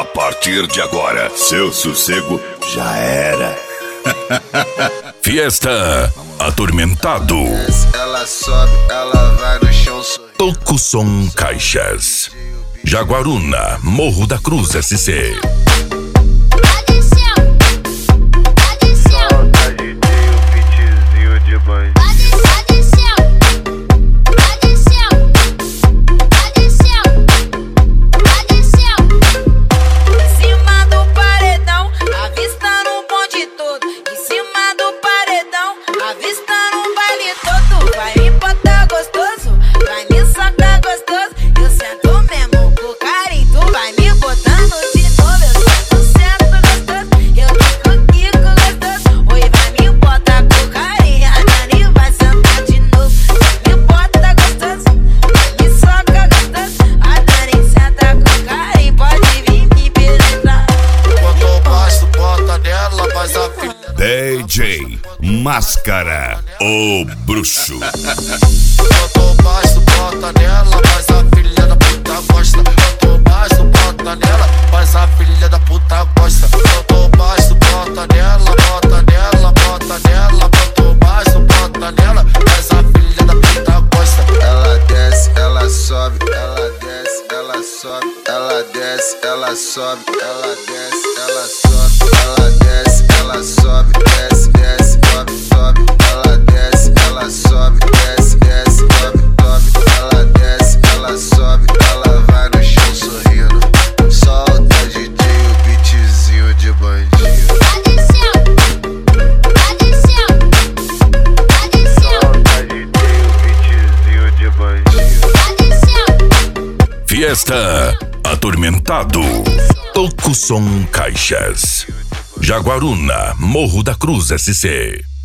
partir de agora, seu sossego já era. Fiesta Atormentado. Ela sobe, ela vai no chão sorrindo. Tokusson Caixas, Jaguaruna, Morro da Cruz SC. DJ Máscara, o bruxo. Quanto mais tu bota nela, mas a filha da puta gosta. Quanto mais tu bota nela, mas a filha da puta gosta. Quanto mais tu bota nela, bota nela, bota nela. Quanto mais tu bota nela, mas a filha da puta gosta. Ela desce, ela sobe, ela desce, ela sobe, ela desce, ela sobe, ela desce, ela sobe, ela desce, ela sobe, desce, desce, sobe, sobe, ela desce, ela sobe, desce, desce, sobe, sobe, ela desce, ela sobe, ela vai no chão sorrindo. Solta DJ o beatzinho de bandido. Solta DJ o beatzinho de bandido. Fiesta Atormentado. Tokusson Caixas, Jaguaruna, Morro da Cruz SC.